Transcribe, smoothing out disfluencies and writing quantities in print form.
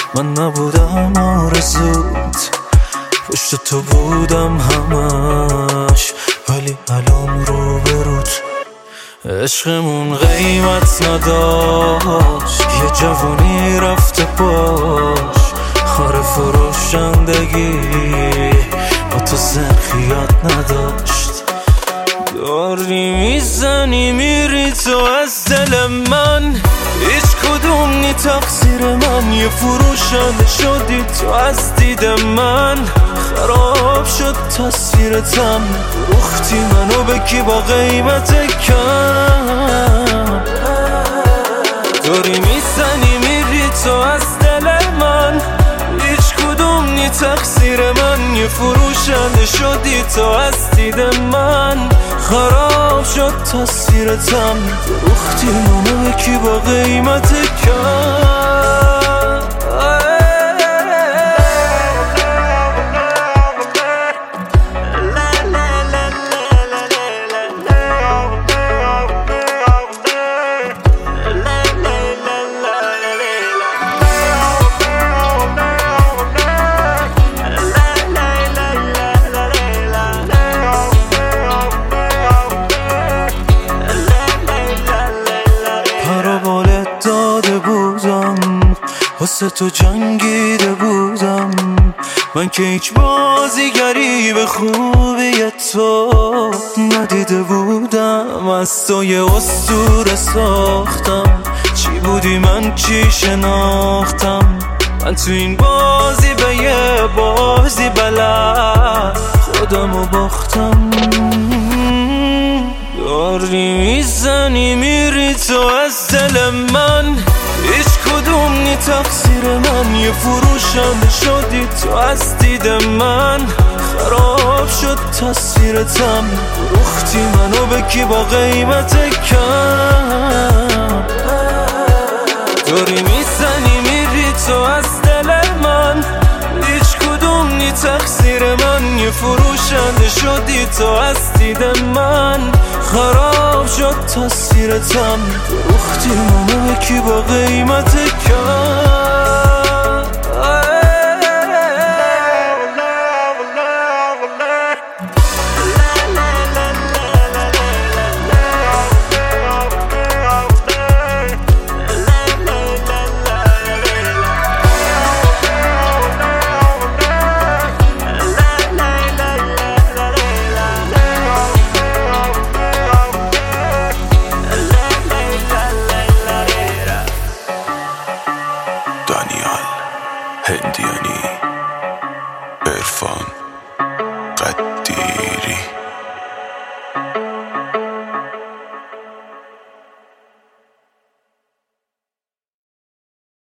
من نبودم آرزوت، پشت تو بودم همش، ولی الان روبروت. عشقمون قیمت نداشت، یه جوونی رفته باش، خار فروشندگی با تو ذرخیات نداشت. داری میزنی میری تو از دل من، هیچ کدوم نی تقصیر من، یه فروشنده شدی تو از دید من. خراب شد تصویرتم، فروختی منو به کی با قیمت کم. داری میزنی میری تو از دل من، هیچ کدوم نی تقصیر من، یه فروشنده شدی تو از دید من. خراب شد تصویرتم، فروختی منو به کی با قیمت کم. واسه تو جنگیده بودم من که هیچ بازیگری به خوبی تو ندیده بودم. از تو یه اسطوره ساختم، چی بودی من چی شناختم. من تو این بازی به یه بازی بلد خودمو باختم. داری میزنی میری تو از دل من، هیچ کدوم نی تقصیر من، یه فروشنده شدی تو از دید من. خراب شد تصویرتم، فروختی منو به کی با قیمت کم. داری میزنی میری تو از دل من، هیچ کدوم نی تقصیر من، یه فروشنده شدی تو از دید من. خراب شد تصویرتم، فروختی منو به کی با قیمت کم. دانیال هندیانی